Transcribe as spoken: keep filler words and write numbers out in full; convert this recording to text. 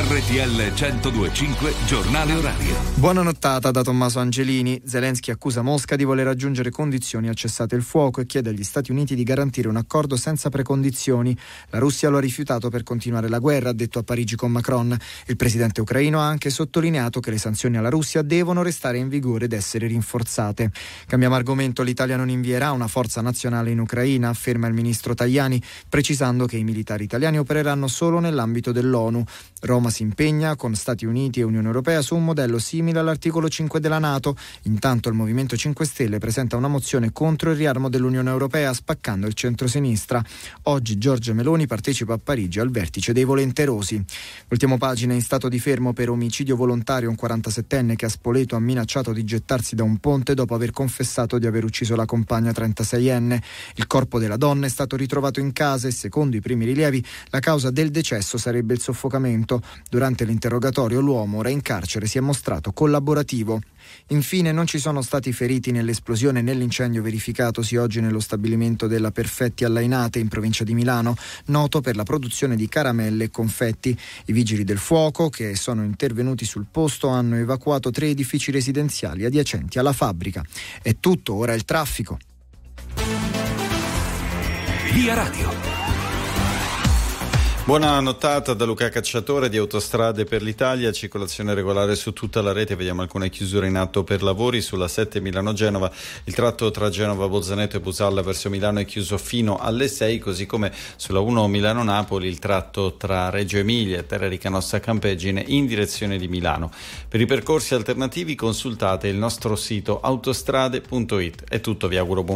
R T L centodue e cinque giornale orario. Buona nottata da Tommaso Angelini. Zelensky accusa Mosca di voler raggiungere condizioni al cessate il fuoco e chiede agli Stati Uniti di garantire un accordo senza precondizioni. La Russia lo ha rifiutato per continuare la guerra, ha detto a Parigi con Macron. Il presidente ucraino ha anche sottolineato che le sanzioni alla Russia devono restare in vigore ed essere rinforzate. Cambiamo argomento, l'Italia non invierà una forza nazionale in Ucraina, afferma il ministro Tajani, precisando che i militari italiani opereranno solo nell'ambito dell'ONU. Roma si impegna con Stati Uniti e Unione Europea su un modello simile all'articolo cinque della NATO. Intanto il Movimento cinque Stelle presenta una mozione contro il riarmo dell'Unione Europea, spaccando il centrosinistra. Oggi Giorgia Meloni partecipa a Parigi al vertice dei volenterosi. Ultimo pagina, in stato di fermo per omicidio volontario un quarantasettenne che a Spoleto ha minacciato di gettarsi da un ponte dopo aver confessato di aver ucciso la compagna trentaseienne. Il corpo della donna è stato ritrovato in casa e secondo i primi rilievi la causa del decesso sarebbe il soffocamento. Durante l'interrogatorio l'uomo, ora in carcere, si è mostrato collaborativo. Infine non ci sono stati feriti nell'esplosione e nell'incendio verificatosi oggi nello stabilimento della Perfetti a Lainate in provincia di Milano, noto per la produzione di caramelle e confetti. I vigili del fuoco che sono intervenuti sul posto hanno evacuato tre edifici residenziali adiacenti alla fabbrica. È tutto, ora il traffico. Via Radio. Buona nottata da Luca Cacciatore di Autostrade per l'Italia, circolazione regolare su tutta la rete, vediamo alcune chiusure in atto per lavori sulla sette Milano-Genova, il tratto tra Genova, Bolzaneto e Busalla verso Milano è chiuso fino alle sei, così come sulla uno Milano-Napoli il tratto tra Reggio Emilia e Terra di Canossa Campeggine in direzione di Milano. Per i percorsi alternativi consultate il nostro sito autostrade punto it. È tutto, vi auguro buon